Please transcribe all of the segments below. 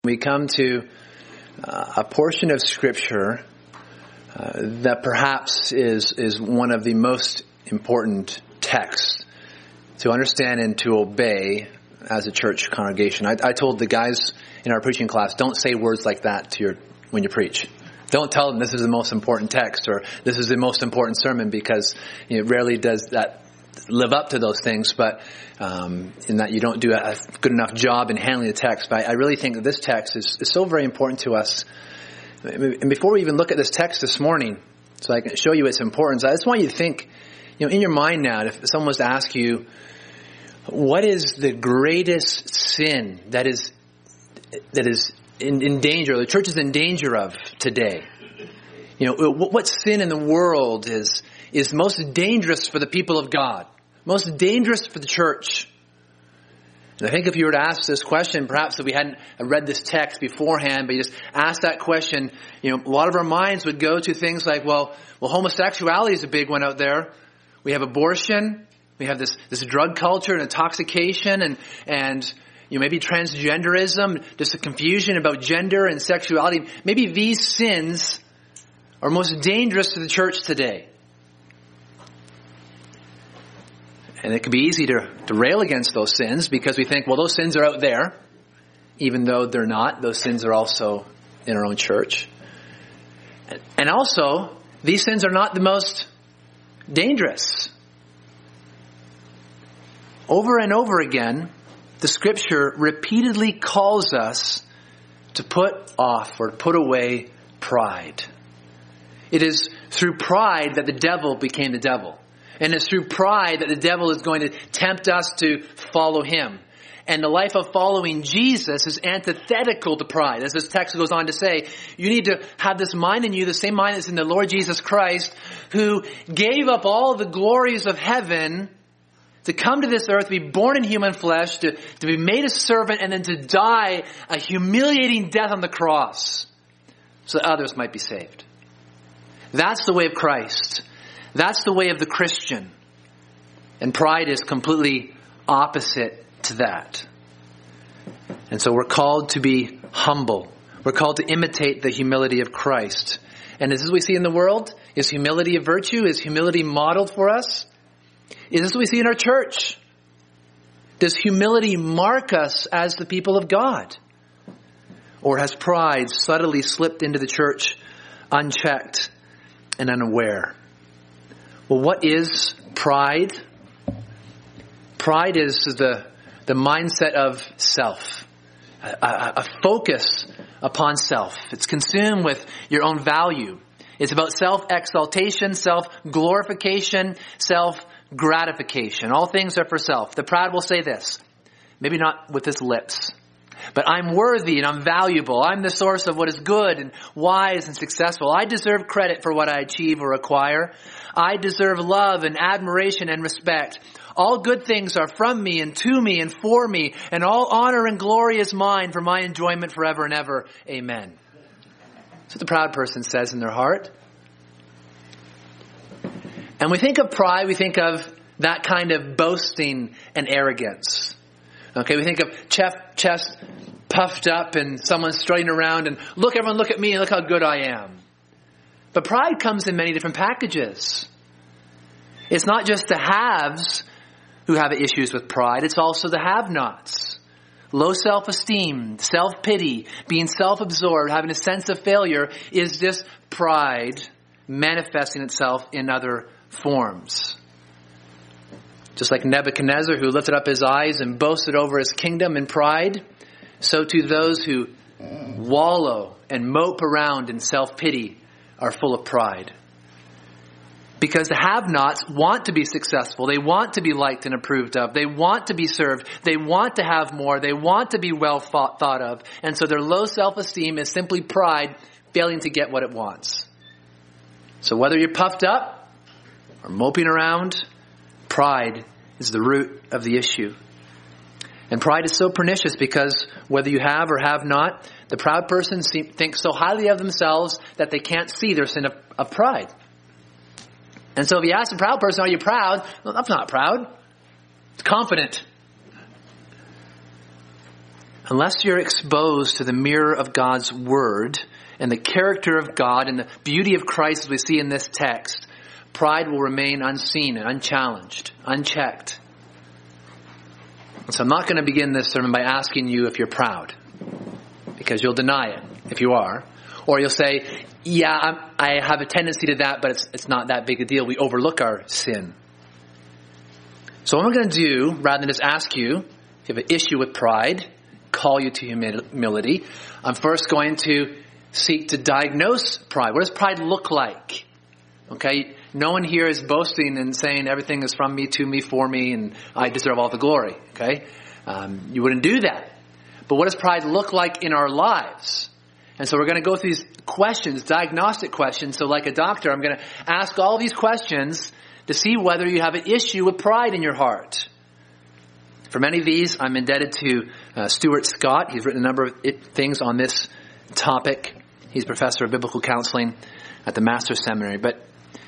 We come to a portion of Scripture that perhaps is one of the most important texts to understand and to obey as a church congregation. I told the guys in our preaching class, don't say words like that when you preach. Don't tell them this is the most important text or this is the most important sermon, because it rarely does that live up to those things, but in that you don't do a good enough job in handling the text. But I really think that this text is so very important to us. And before we even look at this text this morning, so I can show you its importance, I just want you to think, in your mind now, if someone was to ask you, what is the greatest sin that is in danger, the church is in danger of today? What sin in the world is most dangerous for the people of God, most dangerous for the church? And I think if you were to ask this question, perhaps if we hadn't read this text beforehand, but you just ask that question, a lot of our minds would go to things like, well, homosexuality is a big one out there. We have abortion. We have this drug culture and intoxication and maybe transgenderism, just a confusion about gender and sexuality. Maybe these sins are most dangerous to the church today. And it can be easy to rail against those sins because we think, well, those sins are out there, even though they're not. Those sins are also in our own church. And also, these sins are not the most dangerous. Over and over again, the Scripture repeatedly calls us to put off or put away pride. It is through pride that the devil became the devil. And it's through pride that the devil is going to tempt us to follow him. And the life of following Jesus is antithetical to pride. As this text goes on to say, you need to have this mind in you, the same mind that's in the Lord Jesus Christ, who gave up all the glories of heaven to come to this earth, to be born in human flesh, to be made a servant, and then to die a humiliating death on the cross so that others might be saved. That's the way of Christ. That's the way of the Christian. And pride is completely opposite to that. And so we're called to be humble. We're called to imitate the humility of Christ. And as we see in the world, is humility a virtue? Is humility modeled for us? Is this what we see in our church? Does humility mark us as the people of God? Or has pride subtly slipped into the church unchecked and unaware? Well, what is pride? Pride is the mindset of self, a focus upon self. It's consumed with your own value. It's about self-exaltation, self-glorification, self-gratification. All things are for self. The proud will say this, maybe not with his lips, but I'm worthy and I'm valuable. I'm the source of what is good and wise and successful. I deserve credit for what I achieve or acquire. I deserve love and admiration and respect. All good things are from me and to me and for me, and all honor and glory is mine for my enjoyment forever and ever. Amen. That's what the proud person says in their heart. And we think of pride, we think of that kind of boasting and arrogance. Okay, we think of chest puffed up and someone strutting around and everyone look at me and look how good I am. But pride comes in many different packages. It's not just the haves who have issues with pride, it's also the have-nots. Low self-esteem, self-pity, being self-absorbed, having a sense of failure is just pride manifesting itself in other forms. Just like Nebuchadnezzar, who lifted up his eyes and boasted over his kingdom in pride, so too those who wallow and mope around in self-pity are full of pride. Because the have-nots want to be successful. They want to be liked and approved of. They want to be served. They want to have more. They want to be well thought of. And so their low self-esteem is simply pride failing to get what it wants. So whether you're puffed up or moping around, pride is the root of the issue. And pride is so pernicious because whether you have or have not, the proud person thinks so highly of themselves that they can't see their sin of pride. And so if you ask the proud person, are you proud? Well, I'm not proud. It's confident. unless you're exposed to the mirror of God's word and the character of God and the beauty of Christ as we see in this text, pride will remain unseen and unchallenged, unchecked. So I'm not going to begin this sermon by asking you if you're proud, because you'll deny it if you are. Or you'll say, yeah, I have a tendency to that, but it's not that big a deal. We overlook our sin. So what I'm going to do, rather than just ask you if you have an issue with pride, call you to humility, I'm first going to seek to diagnose pride. What does pride look like? Okay, no one here is boasting and saying everything is from me, to me, for me, and I deserve all the glory. Okay, you wouldn't do that. But what does pride look like in our lives? And so we're going to go through these questions, diagnostic questions. So like a doctor, I'm going to ask all these questions to see whether you have an issue with pride in your heart. For many of these, I'm indebted to Stuart Scott. He's written a number of things on this topic. He's professor of biblical counseling at the Master's Seminary. But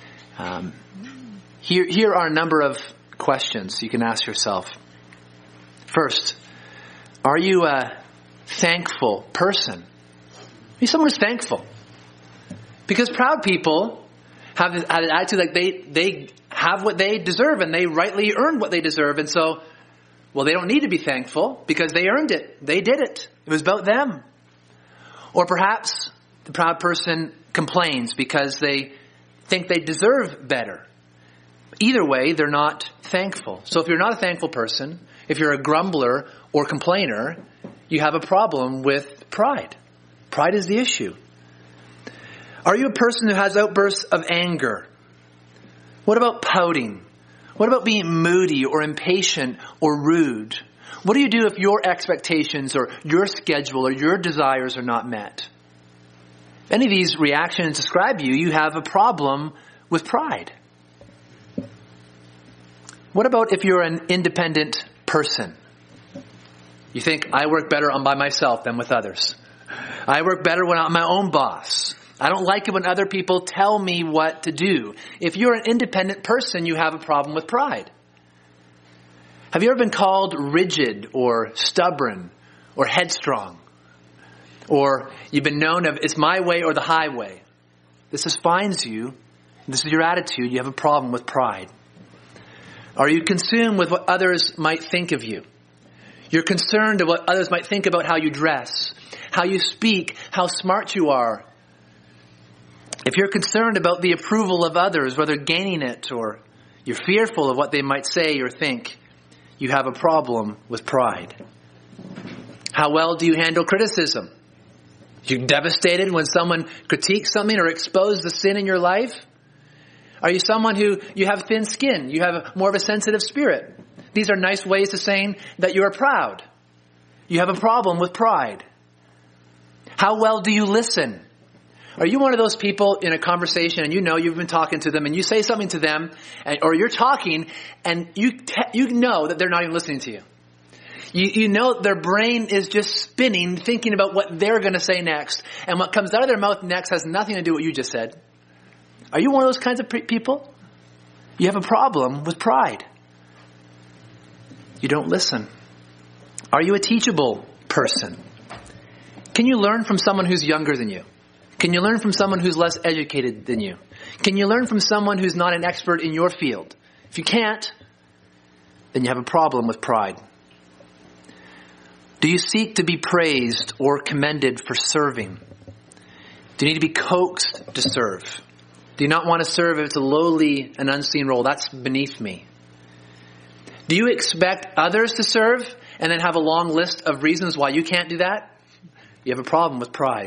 here are a number of questions you can ask yourself. First, are you a thankful person? Be someone who's thankful. Because proud people have an attitude like they have what they deserve and they rightly earn what they deserve. And so, well, they don't need to be thankful because they earned it. They did it. It was about them. Or perhaps the proud person complains because they think they deserve better. Either way, they're not thankful. So if you're not a thankful person, if you're a grumbler or complainer, you have a problem with pride. Pride is the issue. Are you a person who has outbursts of anger? What about pouting? What about being moody or impatient or rude? What do you do if your expectations or your schedule or your desires are not met? If any of these reactions describe you, you have a problem with pride. What about if you're an independent person? You think, I work better by myself than with others. I work better when I'm my own boss. I don't like it when other people tell me what to do. If you're an independent person, you have a problem with pride. Have you ever been called rigid or stubborn or headstrong? Or you've been known of, it's my way or the highway. This defines you. This is your attitude. You have a problem with pride. Are you consumed with what others might think of you? You're concerned of what others might think about how you dress, how you speak, how smart you are. If you're concerned about the approval of others, whether gaining it or you're fearful of what they might say or think, you have a problem with pride. How well do you handle criticism? You're devastated when someone critiques something or exposes the sin in your life? Are you someone who you have thin skin? You have more of a sensitive spirit? These are nice ways of saying that you are proud. You have a problem with pride. How well do you listen? Are you one of those people in a conversation and you know you've been talking to them and you say something to them or you're talking and you know that they're not even listening to you? You know their brain is just spinning thinking about what they're going to say next, and what comes out of their mouth next has nothing to do with what you just said. Are you one of those kinds of people? You have a problem with pride. You don't listen. Are you a teachable person? Can you learn from someone who's younger than you? Can you learn from someone who's less educated than you? Can you learn from someone who's not an expert in your field? If you can't, then you have a problem with pride. Do you seek to be praised or commended for serving? Do you need to be coaxed to serve? Do you not want to serve if it's a lowly and unseen role? That's beneath me. Do you expect others to serve and then have a long list of reasons why you can't do that? You have a problem with pride.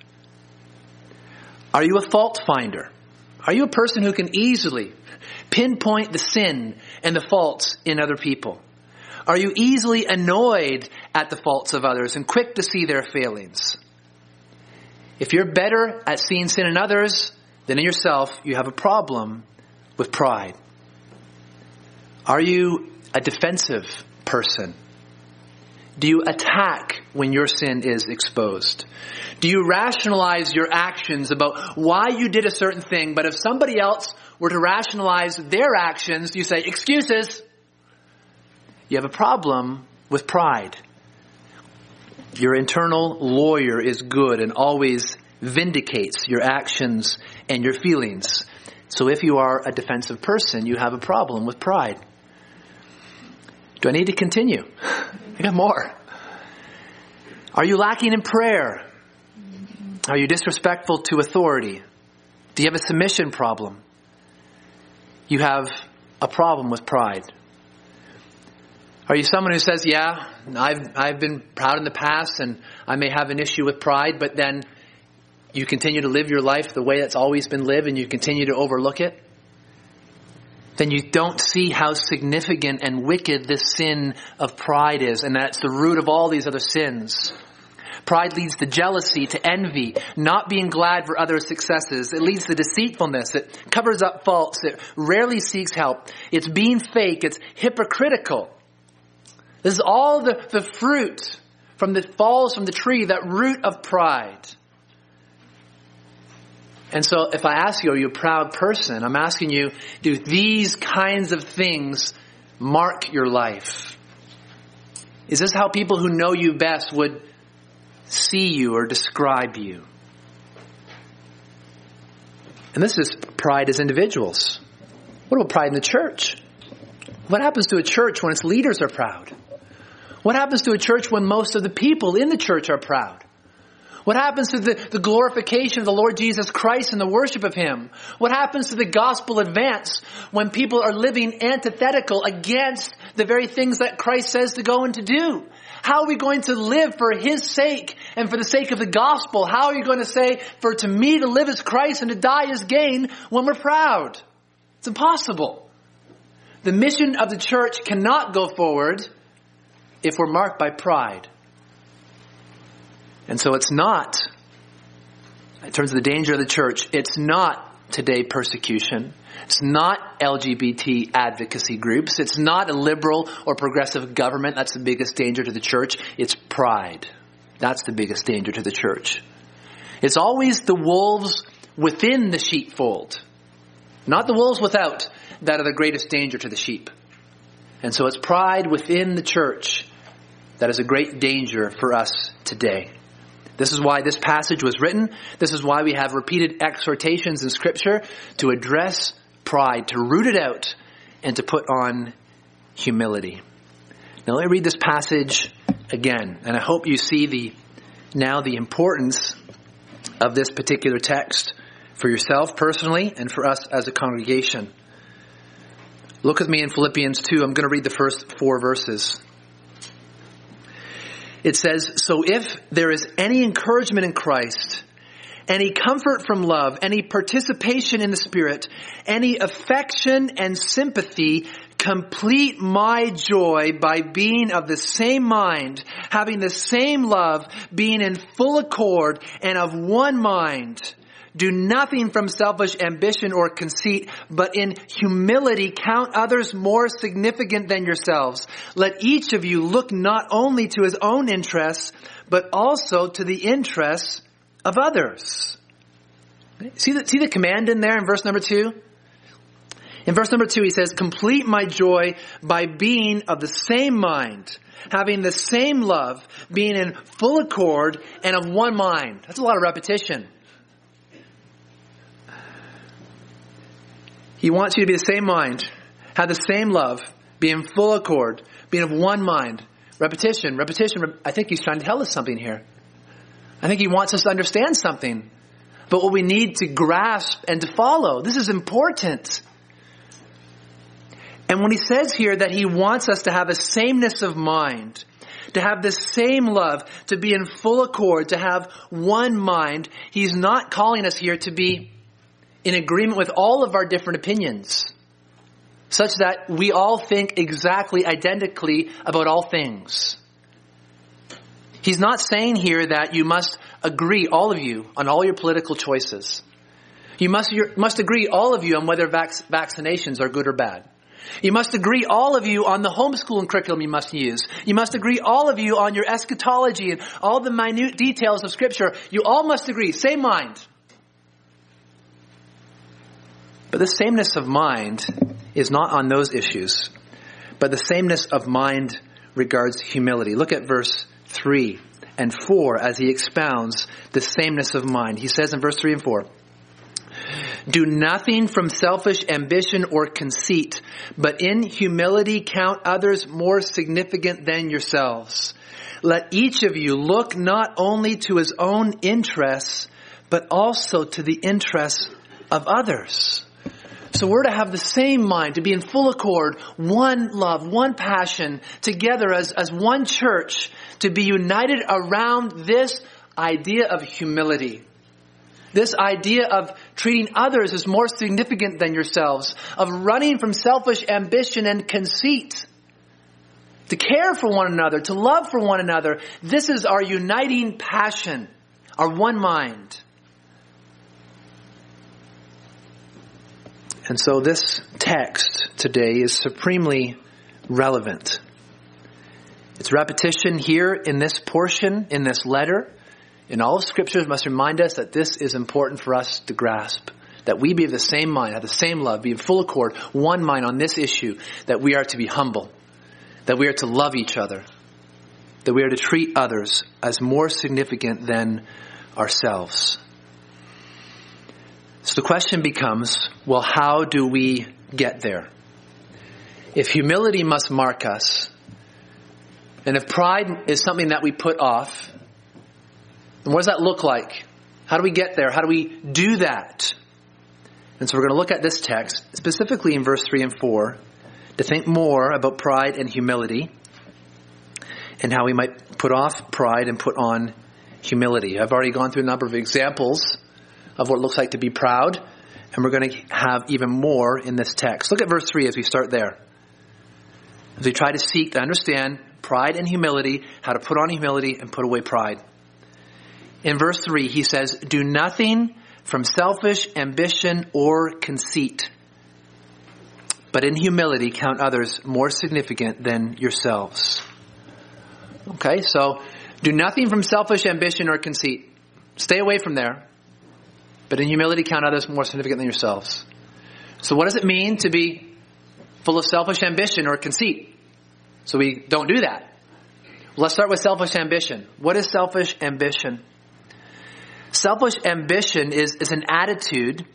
Are you a fault finder? Are you a person who can easily pinpoint the sin and the faults in other people? Are you easily annoyed at the faults of others and quick to see their failings? If you're better at seeing sin in others than in yourself, you have a problem with pride. Are you a defensive person? Do you attack when your sin is exposed? Do you rationalize your actions about why you did a certain thing, but if somebody else were to rationalize their actions, you say, excuses? You have a problem with pride. Your internal lawyer is good and always vindicates your actions and your feelings. So if you are a defensive person, you have a problem with pride. Do I need to continue? I got more. Are you lacking in prayer? Are you disrespectful to authority? Do you have a submission problem? You have a problem with pride. Are you someone who says, yeah, I've been proud in the past and I may have an issue with pride, but then you continue to live your life the way that's always been lived and you continue to overlook it? Then you don't see how significant and wicked this sin of pride is, and that's the root of all these other sins. Pride leads to jealousy, to envy, not being glad for others' successes. It leads to deceitfulness. It covers up faults. It rarely seeks help. It's being fake. It's hypocritical. This is all the fruit falls from the tree, that root of pride. And so if I ask you, are you a proud person? I'm asking you, do these kinds of things mark your life? Is this how people who know you best would see you or describe you? And this is pride as individuals. What about pride in the church? What happens to a church when its leaders are proud? What happens to a church when most of the people in the church are proud? What happens to the glorification of the Lord Jesus Christ and the worship of Him? What happens to the gospel advance when people are living antithetical against the very things that Christ says to go and to do? How are we going to live for His sake and for the sake of the gospel? How are you going to say, for to me to live is Christ and to die is gain, when we're proud? It's impossible. The mission of the church cannot go forward if we're marked by pride. And so it's not, in terms of the danger of the church, it's not today persecution. It's not LGBT advocacy groups. It's not a liberal or progressive government. That's the biggest danger to the church. It's pride. That's the biggest danger to the church. It's always the wolves within the sheepfold, not the wolves without, that are the greatest danger to the sheep. And so it's pride within the church that is a great danger for us today. This is why this passage was written. This is why we have repeated exhortations in Scripture to address pride, to root it out, and to put on humility. Now let me read this passage again, and I hope you see the importance of this particular text for yourself personally and for us as a congregation. Look with me in Philippians 2. I'm going to read the first 4 verses. It says, "So if there is any encouragement in Christ, any comfort from love, any participation in the Spirit, any affection and sympathy, complete my joy by being of the same mind, having the same love, being in full accord and of one mind. Do nothing from selfish ambition or conceit, but in humility count others more significant than yourselves. Let each of you look not only to his own interests, but also to the interests of others." See the command in there in verse number 2? In verse number 2 he says, "Complete my joy by being of the same mind, having the same love, being in full accord and of one mind." That's a lot of repetition. He wants you to be the same mind, have the same love, be in full accord, being of one mind. Repetition. I think he's trying to tell us something here. I think he wants us to understand something. But what we need to grasp and to follow. This is important. And when he says here that he wants us to have a sameness of mind, to have the same love, to be in full accord, to have one mind, he's not calling us here to be in agreement with all of our different opinions, such that we all think exactly identically about all things. He's not saying here that you must agree, all of you, on all your political choices. You must agree, all of you, on whether vaccinations are good or bad. You must agree, all of you, on the homeschooling curriculum you must use. You must agree, all of you, on your eschatology and all the minute details of Scripture. You all must agree, same mind. But the sameness of mind is not on those issues, but the sameness of mind regards humility. Look at verse 3 and 4 as he expounds the sameness of mind. He says in verse 3 and 4, "Do nothing from selfish ambition or conceit, but in humility count others more significant than yourselves. Let each of you look not only to his own interests, but also to the interests of others." So we're to have the same mind, to be in full accord, one love, one passion, together as one church, to be united around this idea of humility. This idea of treating others as more significant than yourselves, of running from selfish ambition and conceit, to care for one another, to love for one another. This is our uniting passion, our one mind. And so this text today is supremely relevant. Its repetition here in this portion, in this letter, in all of Scriptures must remind us that this is important for us to grasp. That we be of the same mind, have the same love, be in full accord, one mind on this issue, that we are to be humble, that we are to love each other, that we are to treat others as more significant than ourselves. So the question becomes, well, how do we get there? If humility must mark us, and if pride is something that we put off, then what does that look like? How do we get there? How do we do that? And so we're going to look at this text, specifically in verse 3 and 4, to think more about pride and humility, and how we might put off pride and put on humility. I've already gone through a number of examples of what it looks like to be proud, and we're going to have even more in this text. Look at verse 3 as we start there. As we try to seek to understand pride and humility, how to put on humility and put away pride. In verse 3, he says, "Do nothing from selfish ambition or conceit, but in humility count others more significant than yourselves." Okay, so do nothing from selfish ambition or conceit. Stay away from there. But in humility count others more significant than yourselves. So what does it mean to be full of selfish ambition or conceit? So we don't do that. Let's start with selfish ambition. What is selfish ambition? Selfish ambition is an attitude,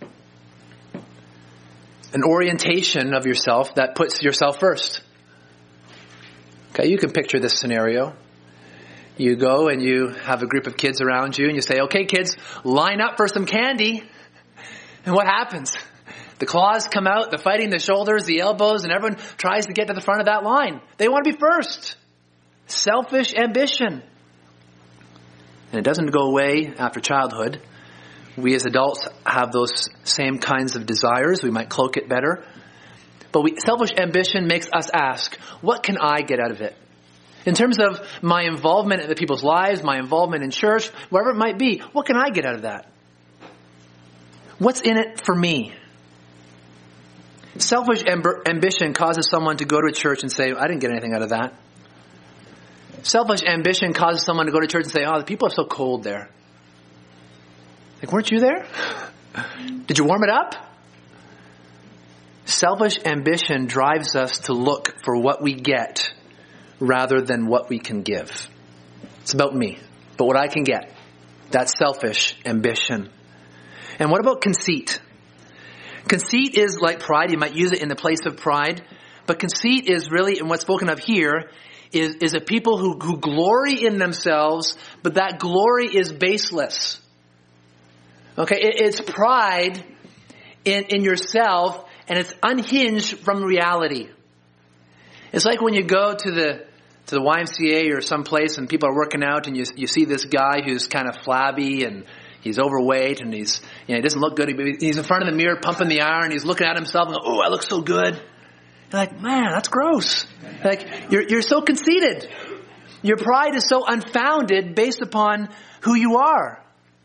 an orientation of yourself that puts yourself first. Okay, you can picture this scenario. You go and you have a group of kids around you and you say, "Okay, kids, line up for some candy." And what happens? The claws come out, the fighting, the shoulders, the elbows, and everyone tries to get to the front of that line. They want to be first. Selfish ambition. And it doesn't go away after childhood. We as adults have those same kinds of desires. We might cloak it better. But selfish ambition makes us ask, what can I get out of it? In terms of my involvement in the people's lives, my involvement in church, wherever it might be, what can I get out of that? What's in it for me? Selfish ambition causes someone to go to a church and say, "I didn't get anything out of that." Selfish ambition causes someone to go to church and say, "Oh, the people are so cold there." Like, weren't you there? Did you warm it up? Selfish ambition drives us to look for what we get rather than what we can give. It's about me, but what I can get. That's selfish ambition. And what about conceit? Conceit is like pride. You might use it in the place of pride. But conceit is really, and what's spoken of here, is a people who glory in themselves, but that glory is baseless. Okay, it's pride in yourself, and it's unhinged from reality. It's like when you go to the YMCA or someplace and people are working out and you see this guy who's kind of flabby and he's overweight and he doesn't look good. He's in front of the mirror pumping the iron. He's looking at himself and "Oh, I look so good." You're like, man, that's gross. Like, you're so conceited. Your pride is so unfounded based upon who you are.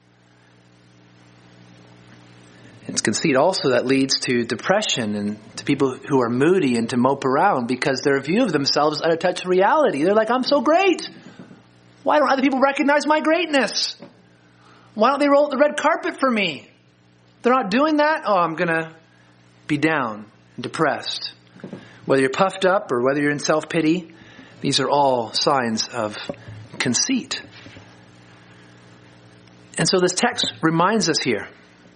It's conceit also that leads to depression and to people who are moody and to mope around because their view of themselves is out of touch with reality. They're like, "I'm so great. Why don't other people recognize my greatness? Why don't they roll out the red carpet for me?" They're not doing that. Oh, I'm going to be down and depressed. Whether you're puffed up or whether you're in self-pity, these are all signs of conceit. And so this text reminds us here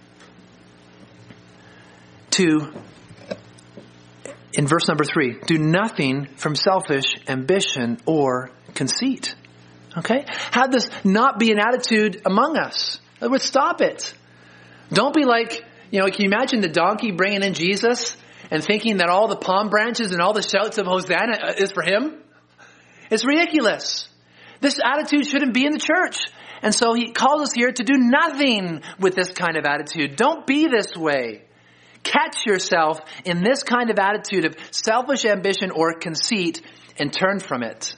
in verse number 3, do nothing from selfish ambition or conceit. Okay? Have this not be an attitude among us. In other words, stop it. Don't be like, can you imagine the donkey bringing in Jesus and thinking that all the palm branches and all the shouts of Hosanna is for him? It's ridiculous. This attitude shouldn't be in the church. And so he calls us here to do nothing with this kind of attitude. Don't be this way. Catch yourself in this kind of attitude of selfish ambition or conceit and turn from it.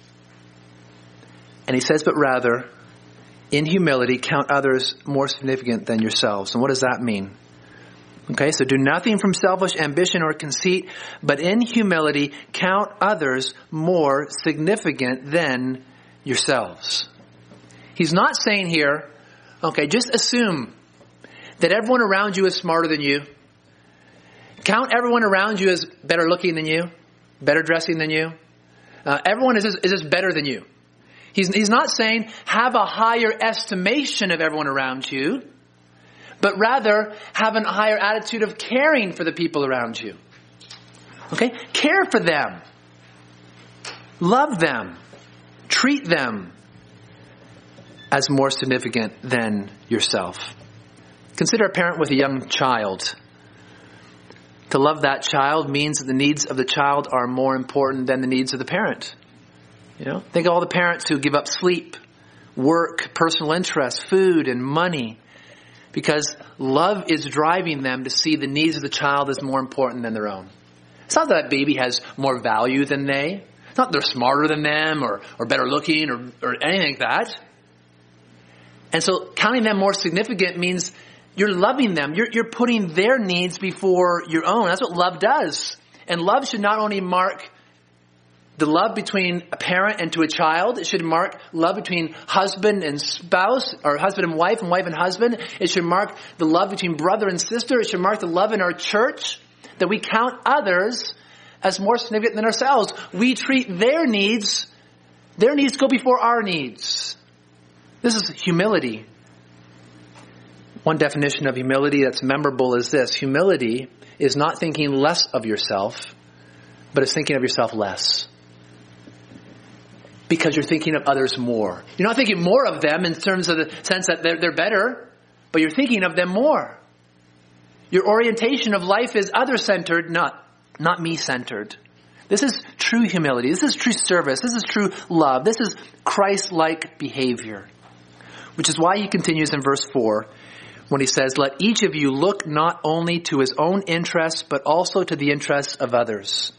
And he says, but rather, in humility, count others more significant than yourselves. And what does that mean? Okay, so do nothing from selfish ambition or conceit, but in humility, count others more significant than yourselves. He's not saying here, okay, just assume that everyone around you is smarter than you. Count everyone around you as better looking than you, better dressing than you. Everyone is just better than you. He's not saying have a higher estimation of everyone around you, but rather have a higher attitude of caring for the people around you. Okay? Care for them. Love them. Treat them as more significant than yourself. Consider a parent with a young child. To love that child means that the needs of the child are more important than the needs of the parent. Think of all the parents who give up sleep, work, personal interests, food, and money because love is driving them to see the needs of the child as more important than their own. It's not that baby has more value than they. It's not they're smarter than them or better looking or anything like that. And so counting them more significant means you're loving them. You're putting their needs before your own. That's what love does. And love should not only mark the love between a parent and to a child. It should mark love between husband and spouse, or husband and wife and husband. It should mark the love between brother and sister. It should mark the love in our church, that we count others as more significant than ourselves. We treat their needs go before our needs. This is humility. One definition of humility that's memorable is this. Humility is not thinking less of yourself, but it's thinking of yourself less. Because you're thinking of others more. You're not thinking more of them in terms of the sense that they're better, but you're thinking of them more. Your orientation of life is other-centered, not me-centered. This is true humility. This is true service. This is true love. This is Christ-like behavior. Which is why he continues in verse 4 when he says, let each of you look not only to his own interests, but also to the interests of others.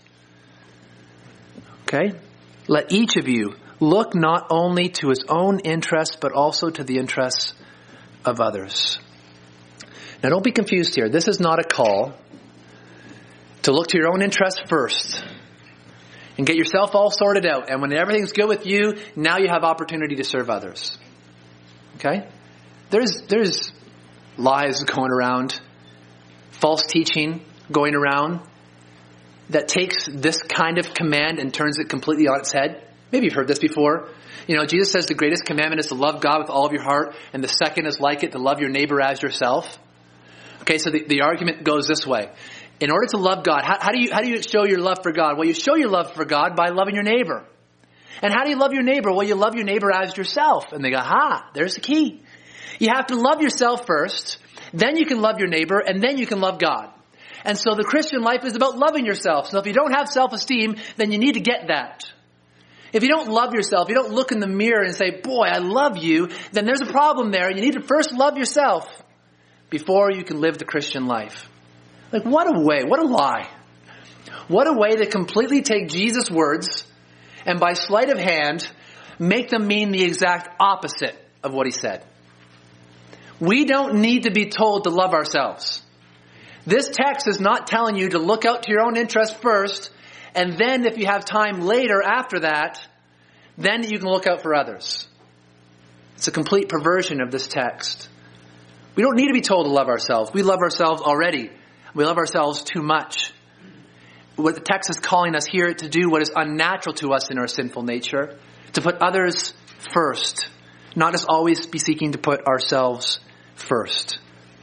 Okay? Let each of you look not only to his own interests, but also to the interests of others. Now don't be confused here. This is not a call to look to your own interests first and get yourself all sorted out. And when everything's good with you, now you have opportunity to serve others. Okay? There's lies going around, false teaching going around that takes this kind of command and turns it completely on its head. Maybe you've heard this before. Jesus says the greatest commandment is to love God with all of your heart, and the second is like it, to love your neighbor as yourself. Okay, so the argument goes this way. In order to love God, how do you show your love for God? Well, you show your love for God by loving your neighbor. And how do you love your neighbor? Well, you love your neighbor as yourself. And they go, there's the key. You have to love yourself first, then you can love your neighbor, and then you can love God. And so the Christian life is about loving yourself. So if you don't have self-esteem, then you need to get that. If you don't love yourself, you don't look in the mirror and say, boy, I love you, then there's a problem there. You need to first love yourself before you can live the Christian life. Like, what a way, what a lie. What a way to completely take Jesus' words and by sleight of hand, make them mean the exact opposite of what he said. We don't need to be told to love ourselves. This text is not telling you to look out to your own interests first, and then if you have time later after that, then you can look out for others. It's a complete perversion of this text. We don't need to be told to love ourselves. We love ourselves already. We love ourselves too much. What the text is calling us here to do what is unnatural to us in our sinful nature, to put others first, not just always be seeking to put ourselves first.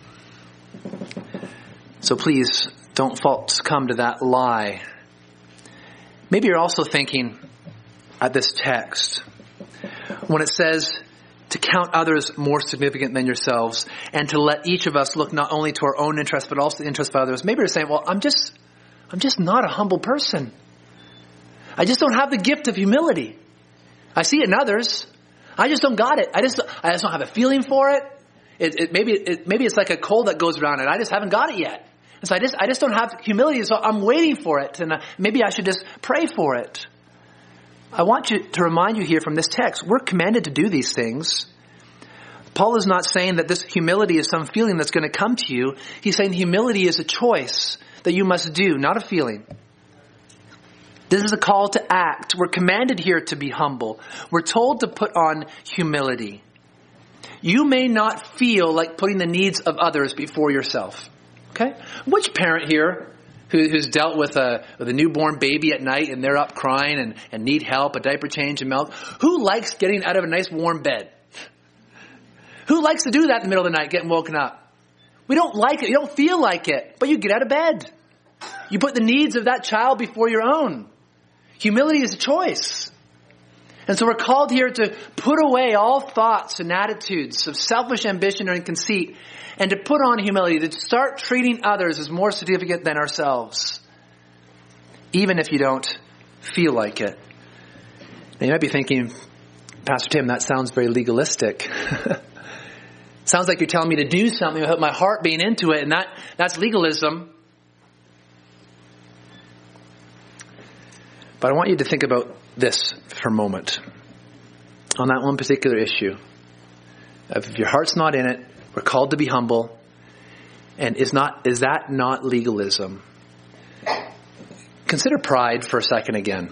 So please don't succumb to that lie. Maybe you're also thinking at this text, when it says to count others more significant than yourselves, and to let each of us look not only to our own interests, but also the interests of others. Maybe you're saying, well, I'm just not a humble person. I just don't have the gift of humility. I see it in others. I just don't got it. I just don't have a feeling for it. Maybe it's like a cold that goes around, and I just haven't got it yet. And so I just don't have humility, so I'm waiting for it, and maybe I should just pray for it. I want to remind you here from this text, we're commanded to do these things. Paul is not saying that this humility is some feeling that's going to come to you. He's saying humility is a choice that you must do, not a feeling. This is a call to act. We're commanded here to be humble. We're told to put on humility. You may not feel like putting the needs of others before yourself. Okay? Which parent here who's dealt with a newborn baby at night and they're up crying and need help, a diaper change and milk? Who likes getting out of a nice warm bed? Who likes to do that in the middle of the night, getting woken up? We don't like it. You don't feel like it, but you get out of bed. You put the needs of that child before your own. Humility is a choice. And so we're called here to put away all thoughts and attitudes of selfish ambition and conceit, and to put on humility, to start treating others as more significant than ourselves, even if you don't feel like it. Now you might be thinking, Pastor Tim, that sounds very legalistic. Sounds like you're telling me to do something without my heart being into it, and that's legalism. But I want you to think about this for a moment. On that one particular issue. If your heart's not in it, we're called to be humble. And is that not legalism? Consider pride for a second again.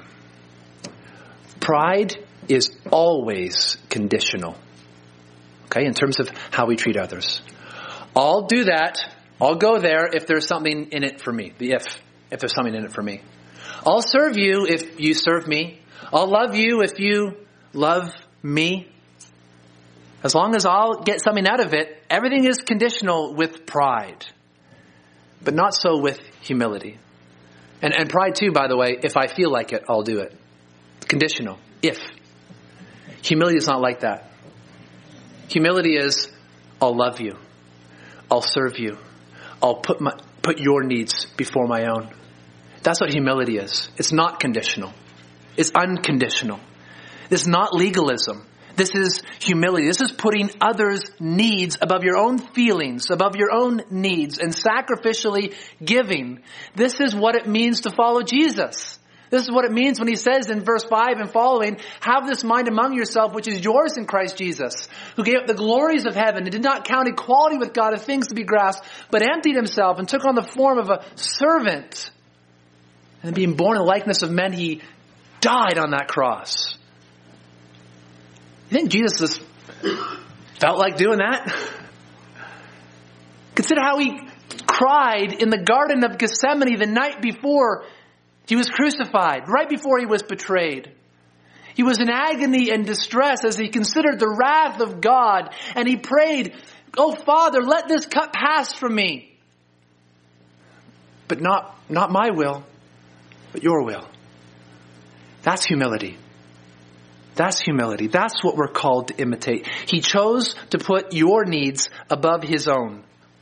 Pride is always conditional. Okay, in terms of how we treat others. I'll do that. I'll go there if there's something in it for me. If there's something in it for me. I'll serve you if you serve me. I'll love you if you love me. As long as I'll get something out of it, everything is conditional with pride. But not so with humility. And pride too, by the way, if I feel like it, I'll do it. Conditional. If. Humility is not like that. Humility is, I'll love you. I'll serve you. I'll put your needs before my own. That's what humility is. It's not conditional. It's unconditional. This is not legalism. This is humility. This is putting others' needs above your own feelings, above your own needs, and sacrificially giving. This is what it means to follow Jesus. This is what it means when he says in verse 5 and following, have this mind among yourself, which is yours in Christ Jesus, who gave up the glories of heaven and did not count equality with God as things to be grasped, but emptied himself and took on the form of a servant. And being born in the likeness of men, he died on that cross. You think Jesus felt like doing that? Consider how he cried in the Garden of Gethsemane the night before he was crucified, right before he was betrayed. He was in agony and distress as he considered the wrath of God, and he prayed, "Oh Father, let this cup pass from me. But not my will, but your will." That's humility. That's humility. That's what we're called to imitate. He chose to put your needs above his own.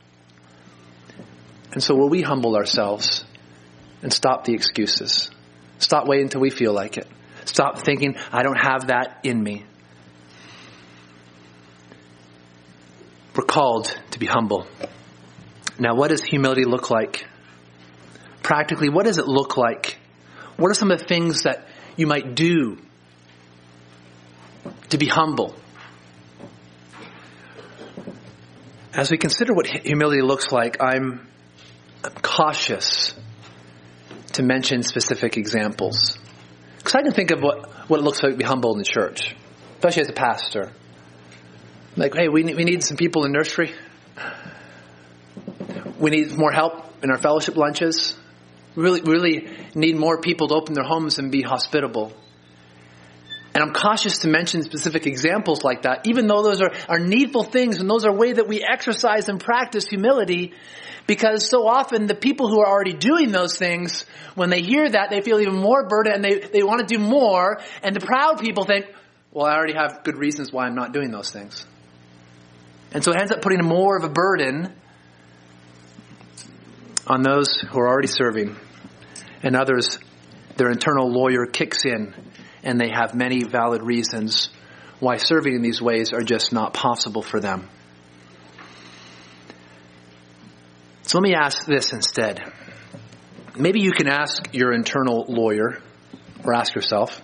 And so will we humble ourselves and stop the excuses? Stop waiting until we feel like it. Stop thinking, I don't have that in me. We're called to be humble. Now, what does humility look like? Practically, what does it look like? What are some of the things that you might do to be humble? As we consider what humility looks like, I'm cautious to mention specific examples. Because I can think of what it looks like to be humble in the church, especially as a pastor. Like, hey, we need some people in nursery. We need more help in our fellowship lunches. We really need more people to open their homes and be hospitable. And I'm cautious to mention specific examples like that, even though those are needful things and those are ways that we exercise and practice humility, because so often the people who are already doing those things, when they hear that, they feel even more burdened and they want to do more. And the proud people think, well, I already have good reasons why I'm not doing those things. And so it ends up putting more of a burden on those who are already serving. And others, their internal lawyer kicks in and they have many valid reasons why serving in these ways are just not possible for them. So let me ask this instead. Maybe you can ask your internal lawyer, or ask yourself,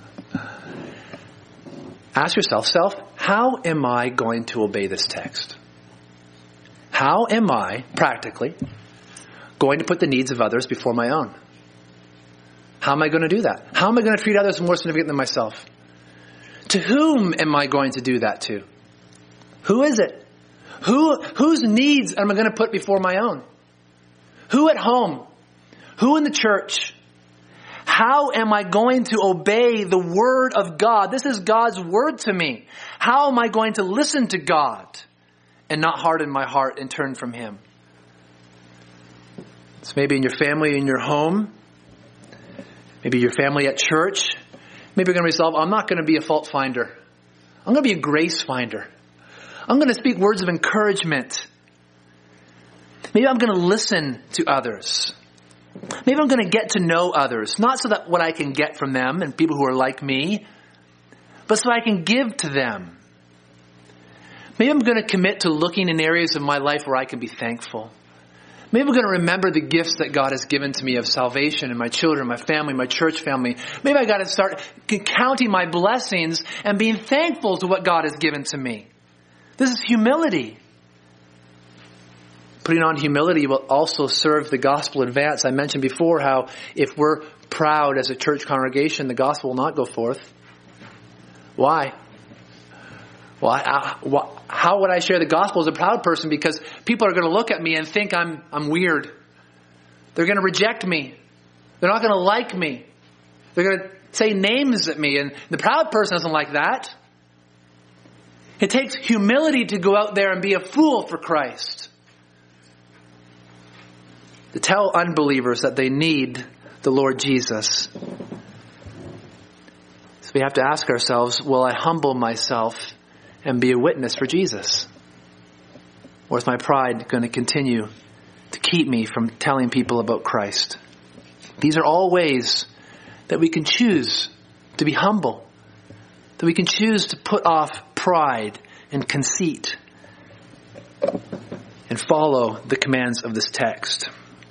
self, how am I going to obey this text? How am I, practically, going to put the needs of others before my own? How am I going to do that? How am I going to treat others more significant than myself? To whom am I going to do that to? Who is it? Whose needs am I going to put before my own? Who at home? Who in the church? How am I going to obey the word of God? This is God's word to me. How am I going to listen to God and not harden my heart and turn from Him? So maybe in your family, in your home, maybe your family at church, maybe you're going to resolve, I'm not going to be a fault finder. I'm going to be a grace finder. I'm going to speak words of encouragement. Maybe I'm going to listen to others. Maybe I'm going to get to know others, not so that what I can get from them and people who are like me, but so I can give to them. Maybe I'm going to commit to looking in areas of my life where I can be thankful. Maybe I'm going to remember the gifts that God has given to me of salvation and my children, my family, my church family. Maybe I got to start counting my blessings and being thankful to what God has given to me. This is humility. Putting on humility will also serve the gospel advance. I mentioned before how if we're proud as a church congregation, the gospel will not go forth. Why? How would I share the gospel as a proud person? Because people are going to look at me and think I'm weird. They're going to reject me. They're not going to like me. They're going to say names at me. And the proud person doesn't like that. It takes humility to go out there and be a fool for Christ. To tell unbelievers that they need the Lord Jesus. So we have to ask ourselves, will I humble myself and be a witness for Jesus? Or is my pride going to continue to keep me from telling people about Christ? These are all ways that we can choose to be humble. That we can choose to put off pride and conceit and follow the commands of this text.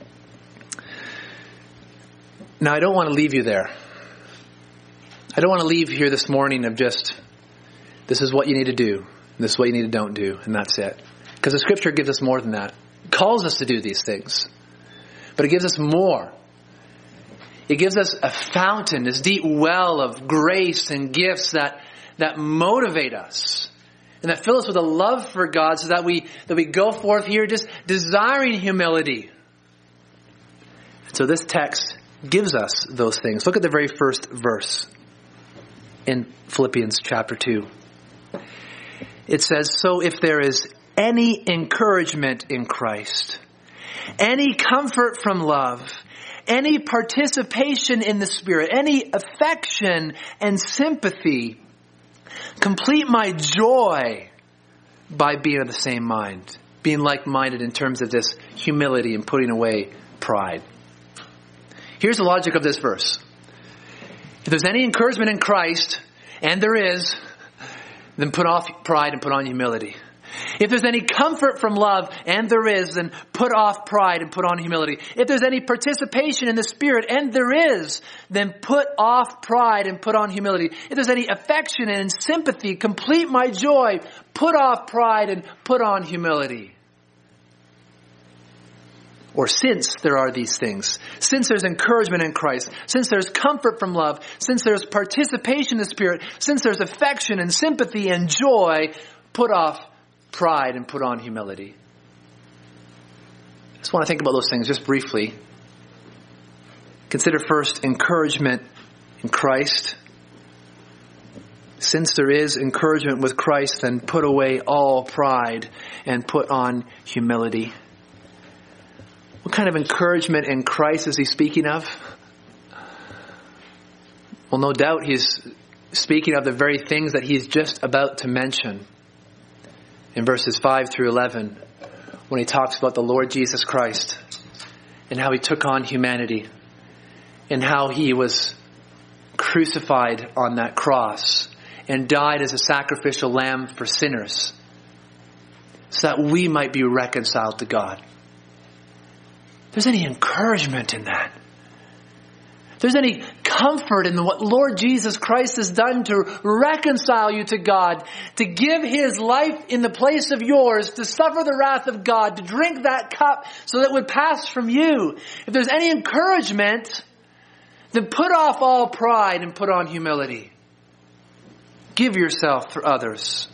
Now, I don't want to leave you there. I don't want to leave here this morning of just, this is what you need to do, this is what you need to don't do, and that's it. Because the Scripture gives us more than that. It calls us to do these things. But it gives us more. It gives us a fountain, this deep well of grace and gifts that motivate us. And that fill us with a love for God so that we go forth here just desiring humility. So this text gives us those things. Look at the very first verse in Philippians chapter 2. It says, so if there is any encouragement in Christ, any comfort from love, any participation in the Spirit, any affection and sympathy, complete my joy by being of the same mind, being like-minded in terms of this humility and putting away pride. Here's the logic of this verse. If there's any encouragement in Christ, and there is, then put off pride and put on humility. If there's any comfort from love, and there is, then put off pride and put on humility. If there's any participation in the Spirit, and there is, then put off pride and put on humility. If there's any affection and sympathy, complete my joy, put off pride and put on humility. Or since there are these things, since there's encouragement in Christ, since there's comfort from love, since there's participation in the Spirit, since there's affection and sympathy and joy, put off pride and put on humility. I just want to think about those things just briefly. Consider first encouragement in Christ. Since there is encouragement with Christ, then put away all pride and put on humility. What kind of encouragement in Christ is he speaking of? Well, no doubt he's speaking of the very things that he's just about to mention in verses 5 through 11, when he talks about the Lord Jesus Christ and how he took on humanity and how he was crucified on that cross and died as a sacrificial lamb for sinners so that we might be reconciled to God. If there's any encouragement in that, if there's any comfort in what Lord Jesus Christ has done to reconcile you to God, to give his life in the place of yours, to suffer the wrath of God, to drink that cup so that it would pass from you. If there's any encouragement, then put off all pride and put on humility. Give yourself for others.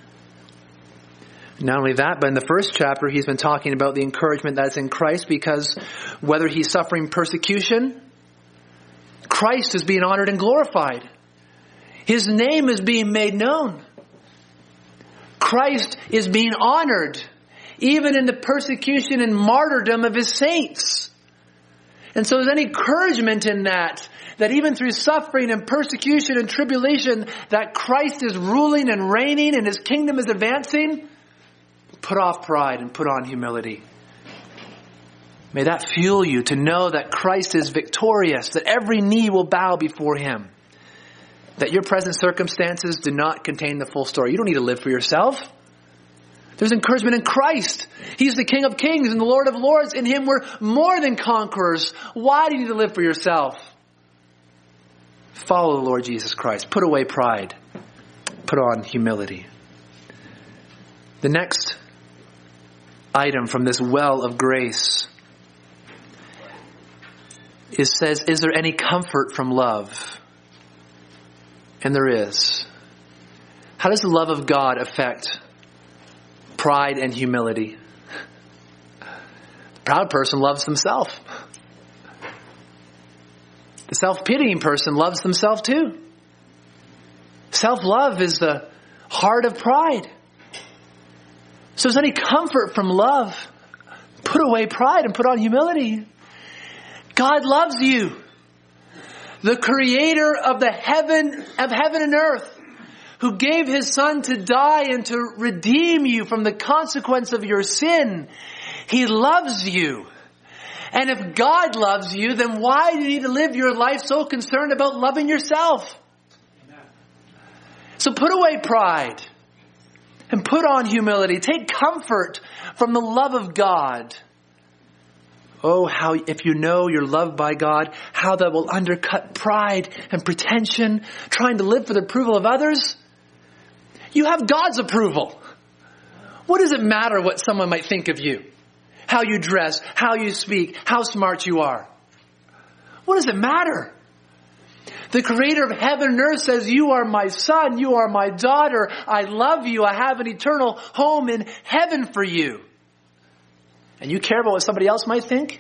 Not only that, but in the first chapter, he's been talking about the encouragement that's in Christ, because whether he's suffering persecution, Christ is being honored and glorified. His name is being made known. Christ is being honored, even in the persecution and martyrdom of his saints. And so there's any encouragement in that even through suffering and persecution and tribulation, that Christ is ruling and reigning and his kingdom is advancing. Put off pride and put on humility. May that fuel you to know that Christ is victorious, that every knee will bow before him, that your present circumstances do not contain the full story. You don't need to live for yourself. There's encouragement in Christ. He's the King of Kings and the Lord of Lords. In him we're more than conquerors. Why do you need to live for yourself? Follow the Lord Jesus Christ. Put away pride. Put on humility. The next item from this well of grace says, is there any comfort from love? And there is. How does the love of God affect pride and humility? The proud person loves themselves. The self-pitying person loves themselves too. Self-love is the heart of pride. So if there's any comfort from love, put away pride and put on humility. God loves you. The creator of heaven and earth, who gave his son to die and to redeem you from the consequence of your sin. He loves you. And if God loves you, then why do you need to live your life so concerned about loving yourself? Amen. So put away pride and put on humility. Take comfort from the love of God. Oh, how, if you know you're loved by God, how that will undercut pride and pretension, trying to live for the approval of others. You have God's approval. What does it matter what someone might think of you? How you dress, how you speak, how smart you are. What does it matter? The creator of heaven and earth says, you are my son, you are my daughter, I love you, I have an eternal home in heaven for you. And you care about what somebody else might think?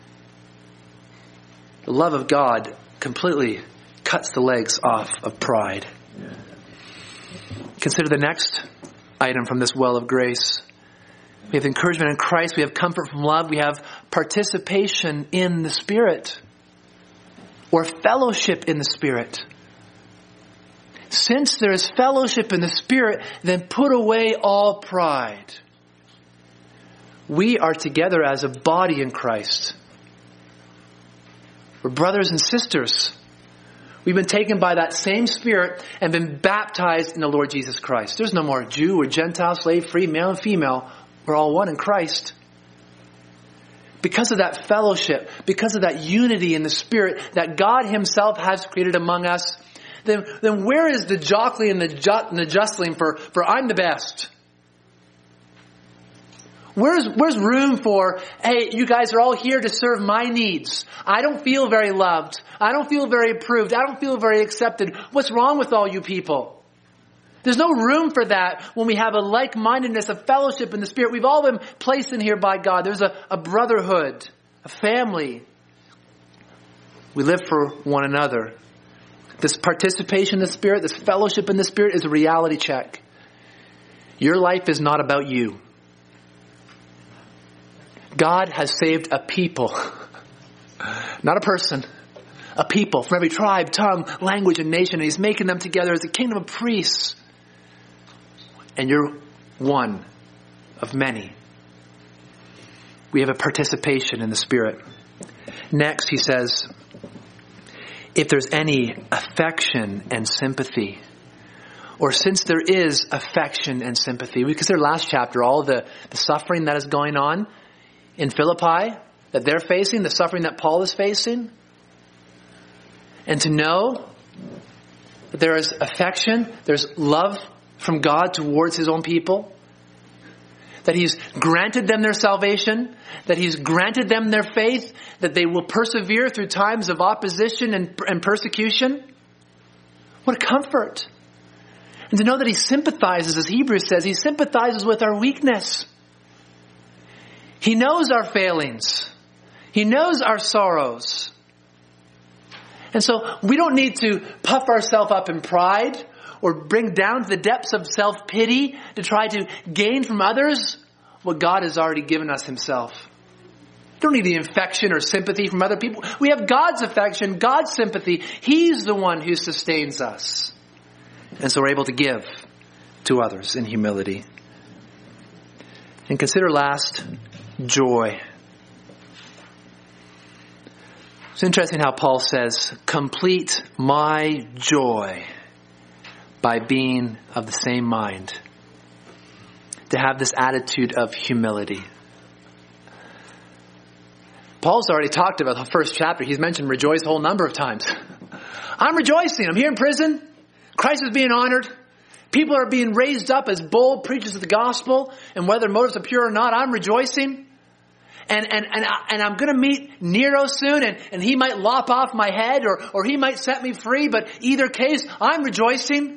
The love of God completely cuts the legs off of pride. Consider the next item from this well of grace. We have encouragement in Christ. We have comfort from love. We have participation in the Spirit, or fellowship in the Spirit. Since there is fellowship in the Spirit, then put away all pride. We are together as a body in Christ. We're brothers and sisters. We've been taken by that same Spirit and been baptized in the Lord Jesus Christ. There's no more Jew or Gentile, slave, free, male and female. We're all one in Christ. Because of that fellowship, because of that unity in the Spirit that God himself has created among us, then where is the jockeying and the justling for I'm the best? Where's room for, hey, you guys are all here to serve my needs. I don't feel very loved. I don't feel very approved. I don't feel very accepted. What's wrong with all you people? There's no room for that when we have a like-mindedness, a fellowship in the Spirit. We've all been placed in here by God. There's a brotherhood, a family. We live for one another. this participation in the Spirit, this fellowship in the Spirit is a reality check. Your life is not about you. God has saved a people, not a person, a people from every tribe, tongue, language, and nation. And He's making them together as a kingdom of priests. And you're one of many. We have a participation in the Spirit. Next, he says, if there's any affection and sympathy, or since there is affection and sympathy, we consider last chapter all the suffering that is going on in Philippi that they're facing, the suffering that Paul is facing. And to know that there is affection, there's love from God towards His own people, that He's granted them their salvation, that He's granted them their faith, that they will persevere through times of opposition and persecution. What a comfort. And to know that He sympathizes, as Hebrews says, He sympathizes with our weakness. He knows our failings. He knows our sorrows. And so we don't need to puff ourselves up in pride or bring down to the depths of self-pity to try to gain from others what God has already given us Himself. We don't need the affection or sympathy from other people. We have God's affection, God's sympathy. He's the one who sustains us. And so we're able to give to others in humility. And consider last, joy. It's interesting how Paul says, complete my joy by being of the same mind. To have this attitude of humility. Paul's already talked about the first chapter. He's mentioned rejoice a whole number of times. I'm rejoicing. I'm here in prison. Christ is being honored. People are being raised up as bold preachers of the gospel. And whether motives are pure or not, I'm rejoicing. And I'm going to meet Nero soon, and he might lop off my head, or he might set me free. But either case, I'm rejoicing.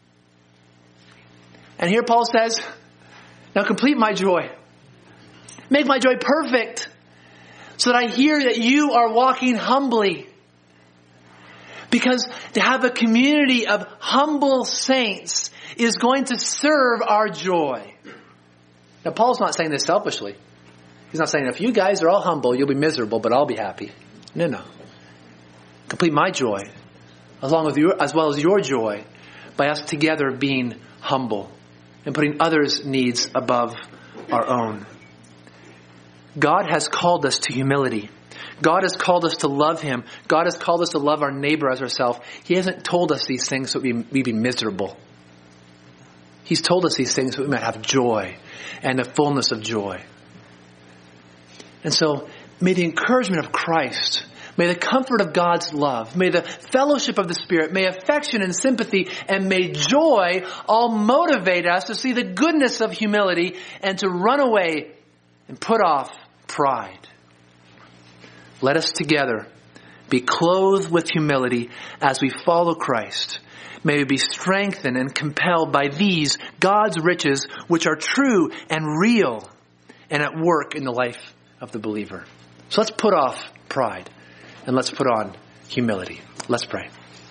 And here Paul says, now complete my joy. Make my joy perfect, so that I hear that you are walking humbly. Because to have a community of humble saints is going to serve our joy. Now, Paul's not saying this selfishly. He's not saying, if you guys are all humble, you'll be miserable, but I'll be happy. No. Complete my joy, as well as your joy, by us together being humble and putting others' needs above our own. God has called us to humility. God has called us to love Him. God has called us to love our neighbor as ourselves. He hasn't told us these things so we'd be miserable. He's told us these things so we might have joy and the fullness of joy. And so, may the encouragement of Christ, may the comfort of God's love, may the fellowship of the Spirit, may affection and sympathy, and may joy all motivate us to see the goodness of humility and to run away and put off pride. Let us together be clothed with humility as we follow Christ. May we be strengthened and compelled by these, God's riches, which are true and real and at work in the life of the believer. So let's put off pride and let's put on humility. Let's pray.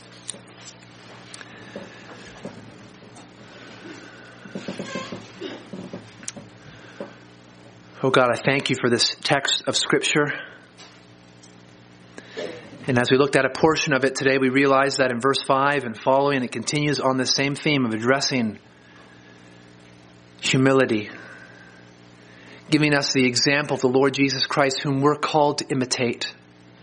Oh God, I thank you for this text of Scripture. And as we looked at a portion of it today, we realized that in verse 5 and following, it continues on the same theme of addressing humility, giving us the example of the Lord Jesus Christ, whom we're called to imitate.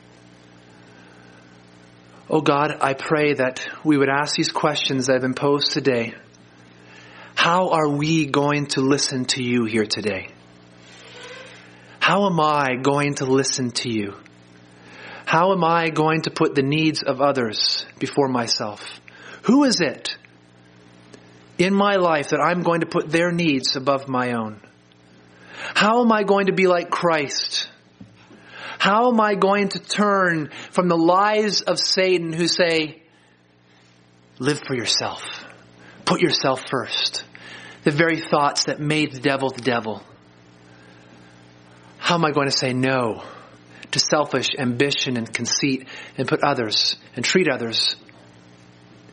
Oh God, I pray that we would ask these questions that have been posed today. How are we going to listen to you here today? How am I going to listen to you? How am I going to put the needs of others before myself? Who is it in my life that I'm going to put their needs above my own? How am I going to be like Christ? How am I going to turn from the lies of Satan who say, live for yourself, put yourself first, the very thoughts that made the devil? How am I going to say no to selfish ambition and conceit and put others and treat others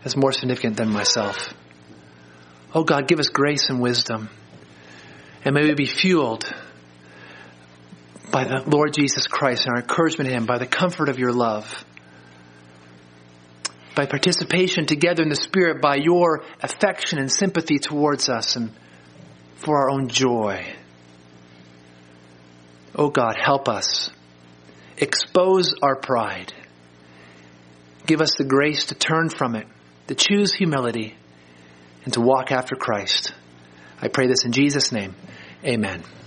that's more significant than myself. Oh God, give us grace and wisdom. And may we be fueled by the Lord Jesus Christ and our encouragement in Him, by the comfort of your love, by participation together in the Spirit, by your affection and sympathy towards us and for our own joy. Oh God, help us. Expose our pride. Give us the grace to turn from it, to choose humility, and to walk after Christ. I pray this in Jesus' name. Amen.